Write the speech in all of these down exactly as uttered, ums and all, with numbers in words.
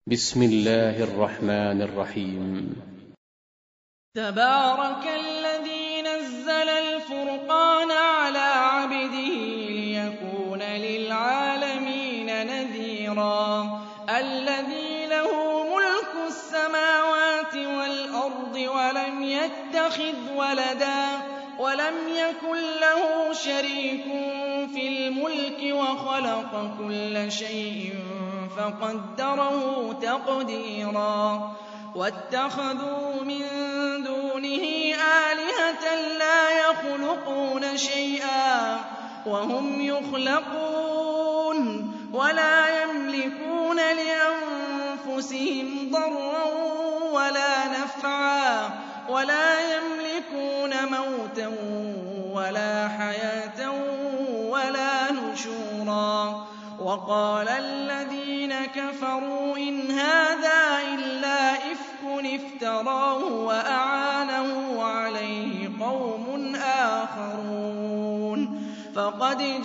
بسم الله الرحمن الرحيم. تبارك الذي نزل الفرقان على عبده ليكون للعالمين نذيرا الذي له ملك السماوات والأرض ولم يتخذ ولدا ولم يكن له شريك في الملك وخلق كل شيء فقدره تقديرا واتخذوا من دونه آلهة لا يخلقون شيئا وهم يخلقون ولا يملكون لأنفسهم ضرا ولا نفعا ولا يملكون موتا ولا حياة ولا نشورا وقال الذين كفروا إن هذا إلا إفك افتراه وأعانه عليه قوم آخرون فقد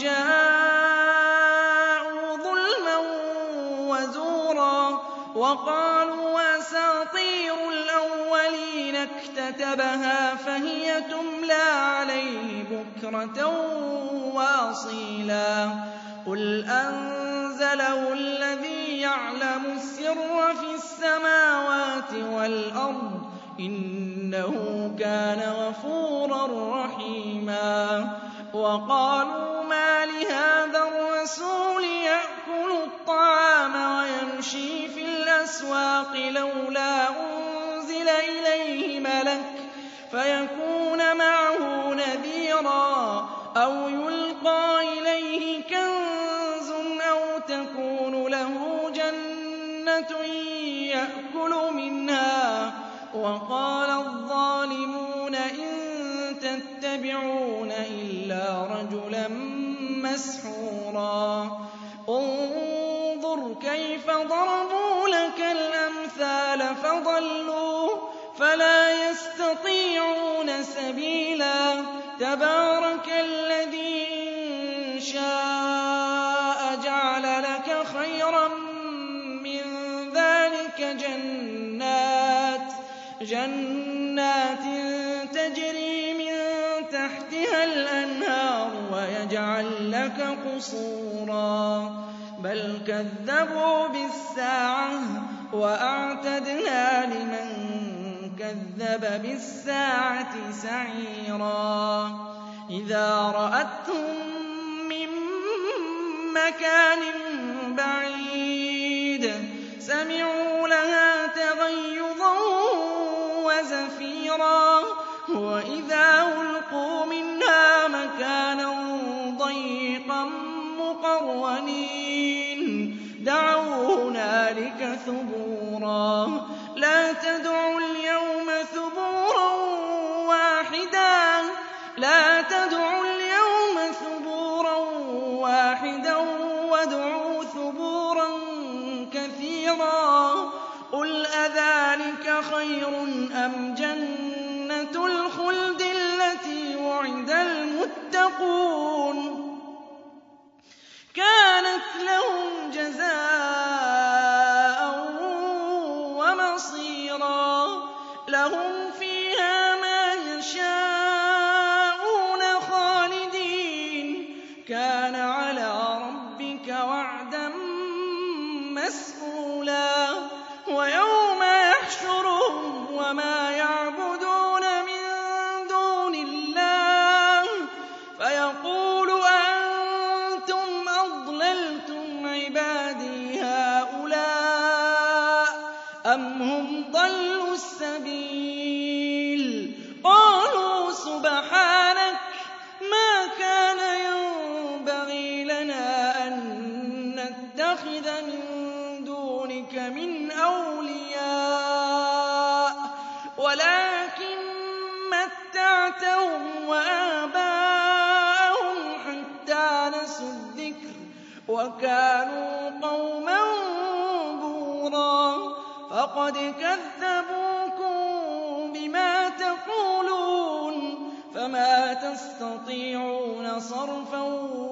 جاءوا ظلما وزورا وقالوا أساطير الأولين اكتتبها فهي تملى عليه بكرة وأصيلا قل أنزله الذي يعلم السر في السماوات والأرض إنه كان غفورا رحيما وقالوا ما لهذا الرسول يأكل الطعام ويمشي في الأسواق لولا أنزل إليه ملك فيكون معه نذيرا أو يلقى إليه كنز أو تكون له جنة يأكل منها وقال الظالمون إن تتبعون إلا رجلا مسحورا انظر كيف ضربوا لك الأمثال فضلوا فلا يستطيعون سبيلا تبارك الذي إن شاء جعل لك خيرا من ذلك جنات جنات تجري من تحتها الأنهار ويجعل لك قصورا بل كذبوا بالساعة وأعتدنا لمن كذب بالساعة سعيرا إذا رأتهم من مكان بعيد سمعوا لها تغيظا وزفيرا وإذا ألقوا منها مكانا ضيقا مقرنين دعوا هنالك ثبورا لا تدعوا اليوم ثبورا واحدا لا تدعوا اليوم ثبورا واحدا وادعوا ثبورا كثيرا قل أذلك خير أم جنة الخلد التي وعد المتقون كانت لهم جزاء ومصيرا لهم فيها ما يشاءون خالدين كان على ربك وعدا مسئولا ويوم يحشرهم وما يعبدون من دون الله فيقول أأنتم أضللتم عبادي هؤلاء أم هم ضلوا السبيل قالوا سبحانك ما كان ينبغي لنا أن نتخذ من دونك من أولياء ولكن متعتهم وآباءهم حتى نسوا الذكر وكانوا قوما بورا فقد كذبوكم بما تقولون فما تستطيعون صرفا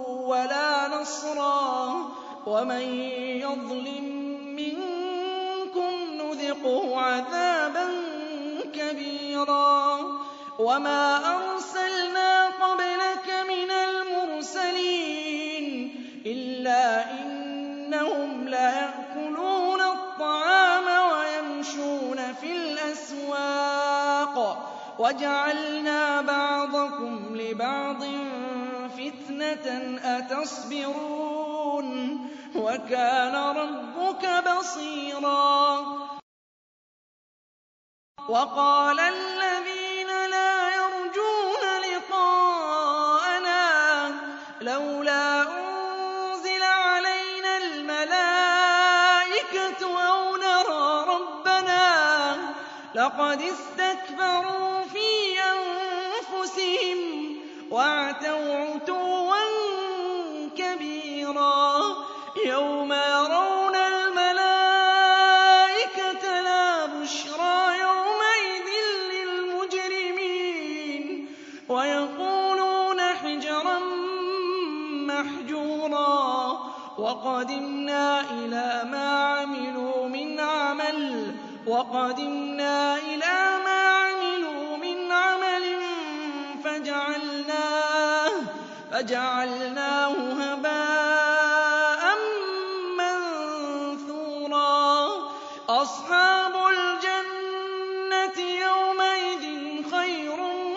ولا نصرا ومن يظلم منكم نُذِقْهُ عَذَابًا كَبِيرًا وَمَا أَرْسَلْنَا قَبْلَكَ مِنَ الْمُرْسَلِينَ إِلَّا إِنَّهُمْ لَيَأْكُلُونَ الطَّعَامَ وَيَمْشُونَ فِي الْأَسْوَاقِ وَجَعَلْنَا بَعْضَكُمْ لِبَعْضٍ فِتْنَةً أَتَصْبِرُونَ وَكَانَ رَبُّكَ بَصِيرًا وَقَالَ الَّذِينَ لَا يَرْجُونَ لِقَاءَنَا لَوْلَا أُنزِلَ عَلَيْنَا الْمَلَائِكَةُ أَوْ نَرَىٰ رَبَّنَا لَقَدِ اسْتَكْبَرُوا فِي أَنفُسِهِمْ وَعَتَوْا عُتُوًّا كَبِيرًا يَوْمَ يَرَوْنَ الْمَلَائِكَةَ لَا بُشْرَىٰ يَوْمَئِذٍ لِّلْمُجْرِمِينَ وَيَقُولُونَ حِجْرًا مَّحْجُورًا وَقَدِمْنَا إِلَىٰ مَا عَمِلُوا مِنْ عَمَلٍ وَقَدِمْنَا إِلَىٰ مَا عَمِلُوا مِنْ عَمَلٍ فَجَعَلْنَاهُ فَجَعَلْنَاهُ هَبَاءً مَّنثُورًا أَصْحَابُ الْجَنَّةِ يَوْمَئِذٍ خَيْرٌ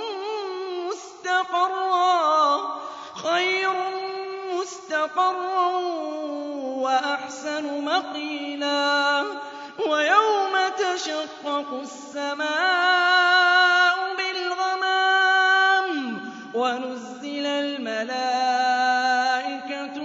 مُّسْتَقَرًّا خَيْرٌ مُّسْتَقَرًّا وَأَحْسَنُ مَقِيلًا وَيَوْمَ تَشَقَّقُ السَّمَاءُ بِالْغَمَامِ وَنُزِّلَ الْمَلَائِكَةُ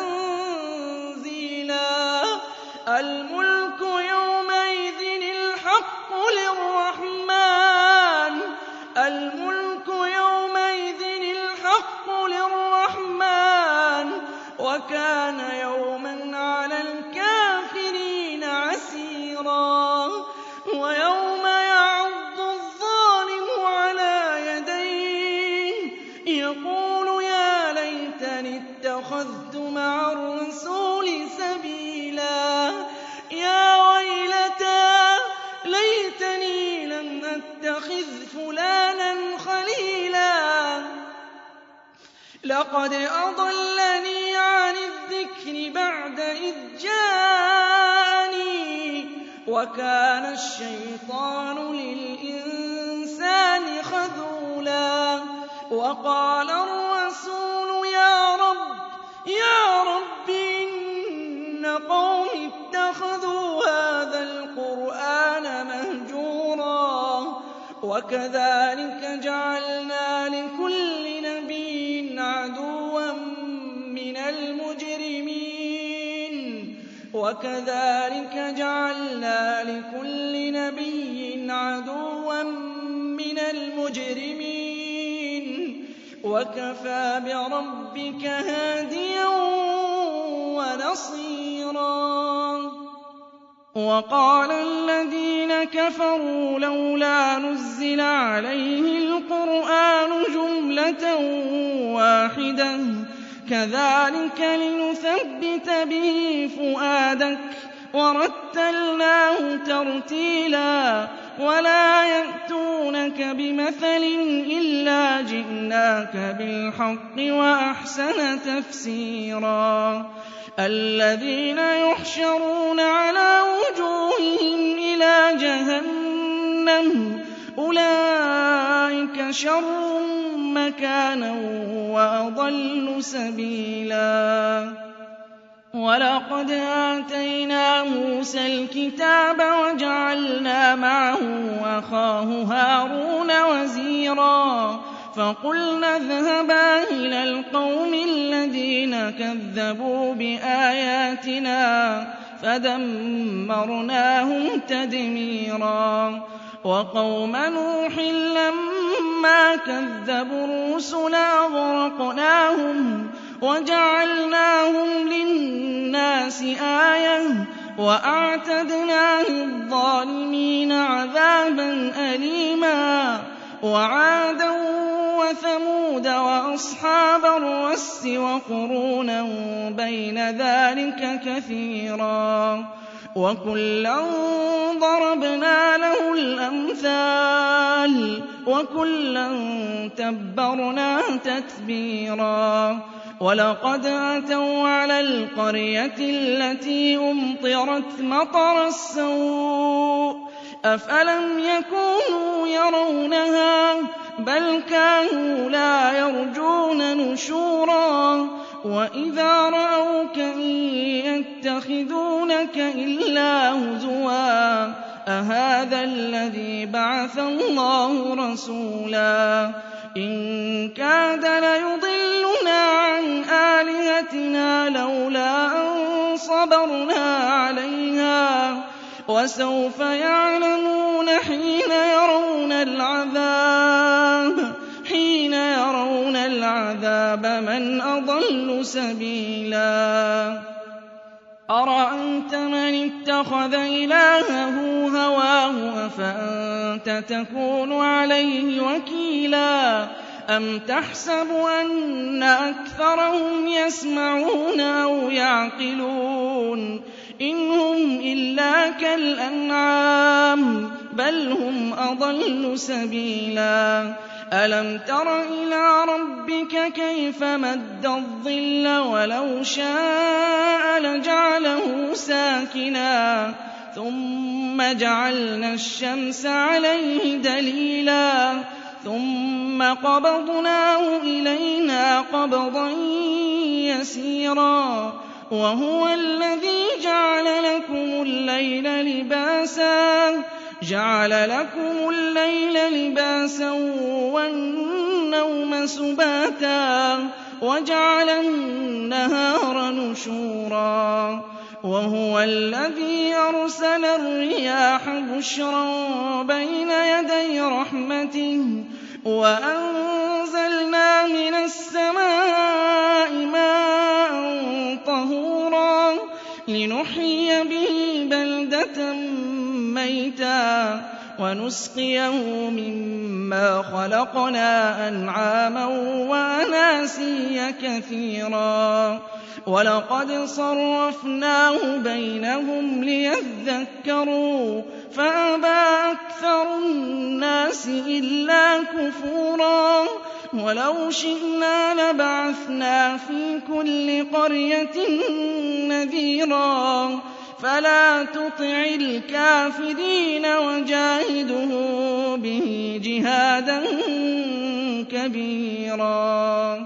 تَنزِيلًا الْمُلْكُ يَوْمَئِذٍ الْحَقُّ لِلرَّحْمَٰنِ الْمُلْكُ يَوْمَئِذٍ الْحَقُّ لِلرَّحْمَٰنِ وَكَانَ يَوْمًا عَلَى الْكَافِرِينَ عَسِيرًا وَيَوْمَ يَعَضُّ الظَّالِمُ عَلَىٰ يَدَيْهِ يَقُولُ يَا لَيْتَنِي اتَّخَذْتُ مَعَ الرَّسُولِ سَبِيلًا يَا وَيْلَتَىٰ لَيْتَنِي لَمْ أَتَّخِذْ فُلَانًا خَلِيلًا لَّقَدْ أَضَلَّنِي عَنِ الذِّكْرِ بَعْدَ إِذْ جَاءَنِي وَكَانَ الشَّيْطَانُ لِلْإِنسَانِ خَذُولًا وَقَالَ الرَّسُولُ يَا رَبِّ يَا رَبِّ إِنَّ قَوْمِي اتَّخَذُوا هَٰذَا الْقُرْآنَ مَهْجُورًا وَكَذَٰلِكَ جَعَلْنَا لِكُلِّ نَبِيٍّ عَدُوًّا مِّنَ الْمُجْرِمِينَ وَكَذَٰلِكَ جَعَلْنَا لِكُلِّ نَبِيٍّ عَدُوًّا مِّنَ الْمُجْرِمِينَ وَكَفَىٰ بِرَبِّكَ هَادِيًا وَنَصِيرًا وَقَالَ الَّذِينَ كَفَرُوا لَوْلَا نُزِّلَ عَلَيْهِ الْقُرْآنُ جُمْلَةً وَاحِدَةً كَذَٰلِكَ لِنُثَبِّتَ بِهِ فُؤَادَكَ وَرَتَّلْنَاهُ تَرْتِيلًا وَلَا يَأْتُونَكَ بِمَثَلٍ إِلَّا جِئْنَاكَ بِالْحَقِّ وَأَحْسَنَ تَفْسِيرًا الَّذِينَ يُحْشَرُونَ عَلَىٰ وُجُوهِهِمْ إِلَىٰ جَهَنَّمَ أُولَٰئِكَ شَرٌّ مَّكَانًا وَأَضَلُّ سَبِيلًا وَلَقَدْ آتَيْنَا مُوسَى الْكِتَابَ وَجَعَلْنَا مَعَهُ أَخَاهُ هَارُونَ وَزِيرًا فَقُلْنَا اذْهَبَا إِلَى الْقَوْمِ الَّذِينَ كَذَّبُوا بِآيَاتِنَا فَدَمَّرْنَاهُمْ تَدْمِيرًا وَقَوْمَ نُوحٍ لَّمَّا كَذَّبُوا الرُّسُلَ أَغْرَقْنَاهُمْ وَجَعَلْنَاهُمْ لِلنَّاسِ آيَةً وَأَعْتَدْنَا لِلظَّالِمِينَ عَذَابًا أَلِيمًا وَعَادًا وَثَمُودَ وَأَصْحَابَ الرَّسِّ وَقُرُونًا بَيْنَ ذَٰلِكَ كَثِيرًا وَكُلًّا ضَرَبْنَا لَهُ الْأَمْثَالَ وَكُلًّا تَبَّرْنَا تَتْبِيرًا وَلَقَدْ أَتَوْا عَلَى الْقَرْيَةِ الَّتِي أُمْطِرَتْ مَطَرَ السَّوْءِ أَفَلَمْ يَكُونُوا يَرَوْنَهَا بَلْ كَانُوا لَا يَرْجُونَ نُشُورًا وَإِذَا رَأَوْكَ إِن يَتَّخِذُونَكَ إِلَّا هُزُوًا أَهَٰذَا الَّذِي بَعَثَ اللَّهُ رَسُولًا إِن كَادَ لَيُضِلُّنَا عَنْ آلِهَتِنَا لَوْلَا أَن صَبَرْنَا عَلَيْهَا وَسَوْفَ يَعْلَمُونَ حِينَ يَرَوْنَ الْعَذَابَ حِينَ يَرَوْنَ الْعَذَابَ مَنْ أَضَلُّ سَبِيلًا أَرَأَيْتَ مَنِ اتَّخَذَ إِلَٰهَهُ هَوَاهُ أَفَأَنتَ تَكُونُ عَلَيْهِ وَكِيلًا أَمْ تَحْسَبُ أَنَّ أَكْثَرَهُمْ يَسْمَعُونَ أَوْ يَعْقِلُونَ إِنْ هُمْ إِلَّا كَالْأَنْعَامِ بَلْ هُمْ أَضَلُّ سَبِيلًا أَلَمْ تَرَ إِلَىٰ رَبِّكَ كَيْفَ مَدَّ الظِّلَّ وَلَوْ شَاءَ لَجَعَلَهُ سَاكِنًا ثُمَّ جَعَلْنَا الشَّمْسَ عَلَيْهِ دَلِيلًا ثُمَّ قَبَضْنَاهُ إِلَيْنَا قَبْضًا يَسِيرًا وَهُوَ الَّذِي جَعَلَ لَكُمُ اللَّيْلَ لِبَاسًا جَعَلَ لَكُمُ اللَّيْلَ لِبَاسًا وَالنَّوْمَ سُبَاتًا وَجَعَلَ النَّهَارَ نُشُورًا وَهُوَ الَّذِي أَرْسَلَ الرِّيَاحَ بُشْرًا بَيْنَ يَدَيْ رَحْمَتِهِ وَأَنزَلْنَا مِنَ السَّمَاءِ مَاءً طَهُورًا لِّنُحْيِيَ بِهِ بَلْدَةً مَّيْتًا وَنُسْقِيَهُ مِمَّا خَلَقْنَا أَنْعَامًا وَأَنَاسِيَّ كَثِيرًا وَلَقَدْ صَرَّفْنَاهُ بَيْنَهُمْ لِيَذَّكَّرُوا فَأَبَىٰ أَكْثَرُ النَّاسِ إِلَّا كُفُورًا وَلَوْ شِئْنَا لَبَعَثْنَا فِي كُلِّ قَرْيَةٍ نَّذِيرًا فَلَا تُطِعِ الْكَافِرِينَ وَجَاهِدْهُ بِهِ جِهَادًا كَبِيرًا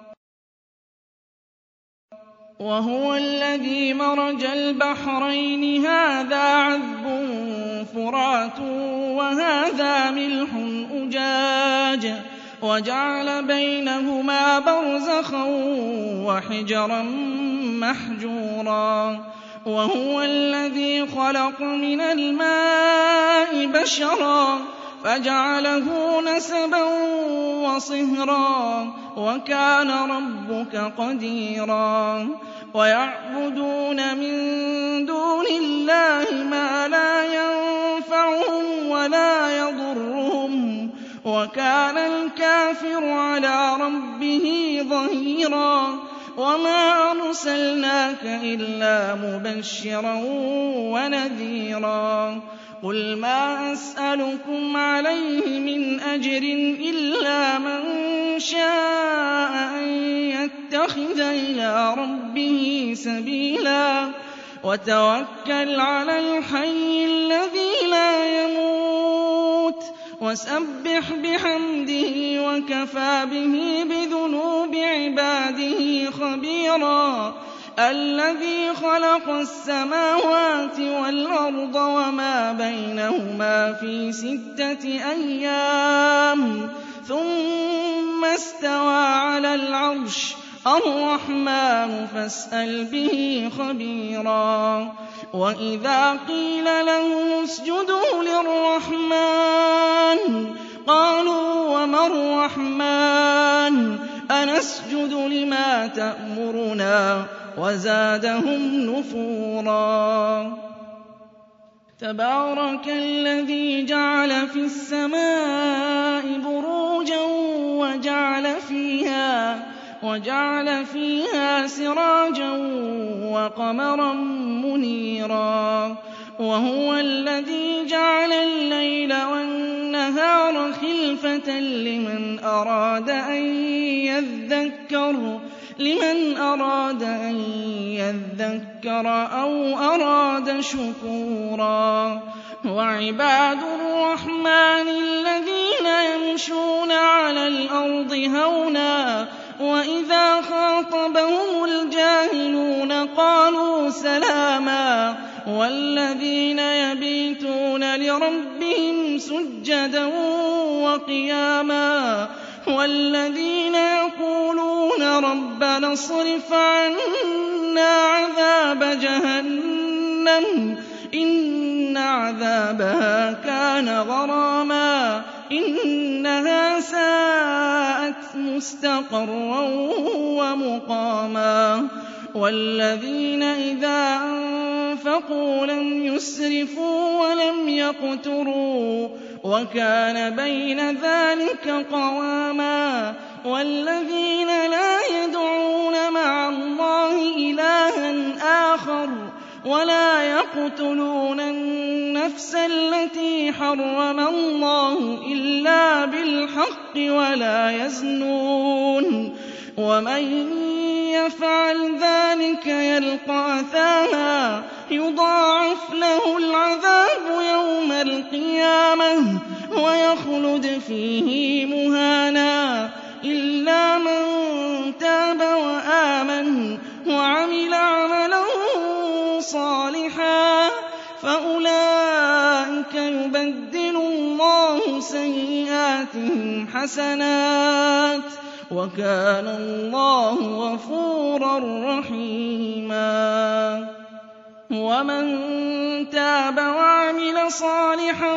وَهُوَ الَّذِي مَرَجَ الْبَحْرَيْنِ هَٰذَا عَذْبٌ فُرَاتٌ وَهَٰذَا مِلْحٌ أُجَاجٌ وَجَعَلَ بَيْنَهُمَا بَرْزَخًا وَحِجْرًا مَّحْجُورًا وَهُوَ الَّذِي خَلَقَ مِنَ الْمَاءِ بَشَرًا فَجَعَلَهُ نَسَبًا وَصِهْرًا وَكَانَ رَبُّكَ قَدِيرًا وَيَعْبُدُونَ مِن دُونِ اللَّهِ مَا لَا يَنفَعُهُمْ وَلَا يَضُرُّهُمْ وَكَانَ الْكَافِرُ عَلَىٰ رَبِّهِ ظَهِيرًا وَمَا أَرْسَلْنَاكَ إِلَّا مُبَشِّرًا وَنَذِيرًا قُلْ مَا أَسْأَلُكُمْ عَلَيْهِ مِنْ أَجْرٍ إِلَّا مَن شَاءَ أَن يَتَّخِذَ إِلَىٰ رَبِّهِ سَبِيلًا وَتَوَكَّلْ عَلَى الْحَيِّ الَّذِي لَا يَمُوتُ وَسَبِّحْ بِحَمْدِهِ وَكَفَىٰ بِهِ بِذُنُوبِ عِبَادِهِ خَبِيرًا الَّذِي خَلَقَ السَّمَاوَاتِ وَالْأَرْضَ وَمَا بَيْنَهُمَا فِي سِتَّةِ أَيَّامٍ ثُمَّ اسْتَوَىٰ عَلَى الْعَرْشِ الرَّحْمَٰنُ فَاسْأَلْ بِهِ خَبِيرًا وَإِذَا قِيلَ لَهُمُ اسْجُدُوا لِلرَّحْمَٰنِ قَالُوا وَمَا الرَّحْمَٰنُ أَنَسْجُدُ لِمَا تَأْمُرُنَا وَزَادَهُمْ نُفُورًا تَبَارَكَ الَّذِي جَعَلَ فِي السَّمَاءِ بُرُوجًا وَجَعَلَ فِيهَا وجعل فيها سراجا وقمرا منيرا وهو الذي جعل الليل والنهار خلفة لمن أراد أن يذكر لمن أراد أن يذكر أو أراد شكورا وعباد الرحمن الذين يمشون على الأرض هونا وإذا خاطبهم الجاهلون قالوا سلاما والذين يبيتون لربهم سجدا وقياما والذين يقولون ربنا اصرف عنا عذاب جهنم إن عذابها كان غراما إنها ساءت مستقرا ومقاما والذين إذا أنفقوا لم يسرفوا ولم يقتروا وكان بين ذلك قواما والذين لا يدعون مع الله إلها آخر ولا يقتلون النفس التي حرم الله إلا بالحق ولا يزنون ومن يفعل ذلك يلقى أثاما يضاعف له العذاب يوم القيامة ويخلد فيه مهانا إلا من تاب وآمن وعمل عملا صالحا فأولئك يبدل الله سيئاتهم حسنات وكان الله غفورا رحيما ومن تاب وعمل صالحا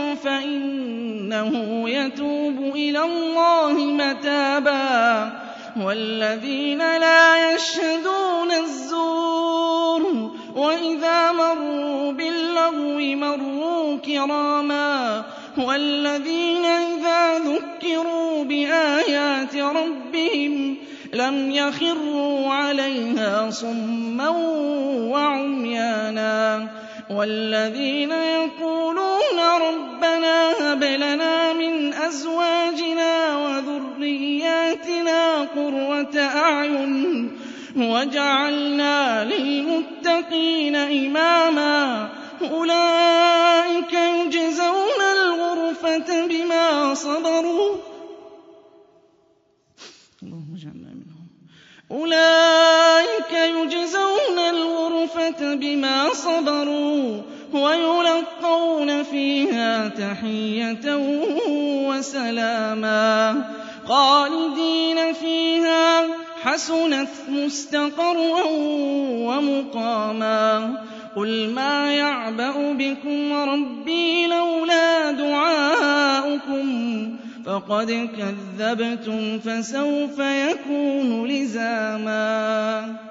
فإنه يتوب إلى الله متابا والذين لا يشهدون الزور وإذا مروا باللغو مروا كراما والذين إذا ذكروا بآيات ربهم لم يخروا عليها صما وعميانا والذين يقولون ربنا هب لنا من أزواجنا وذرياتنا قرة أعين وجعلنا للمتقين إماما أولئك يجزون الغرفة بما صبروا اللهم اجعلنا منهم أولئك يجزون الغرفة بما صبروا ويلقون فيها تحية وسلاما خالدين فيها حسنت مستقرا ومقاما قل ما يعبأ بكم ربي لولا دعاؤكم فقد كذبتم فسوف يكون لزاما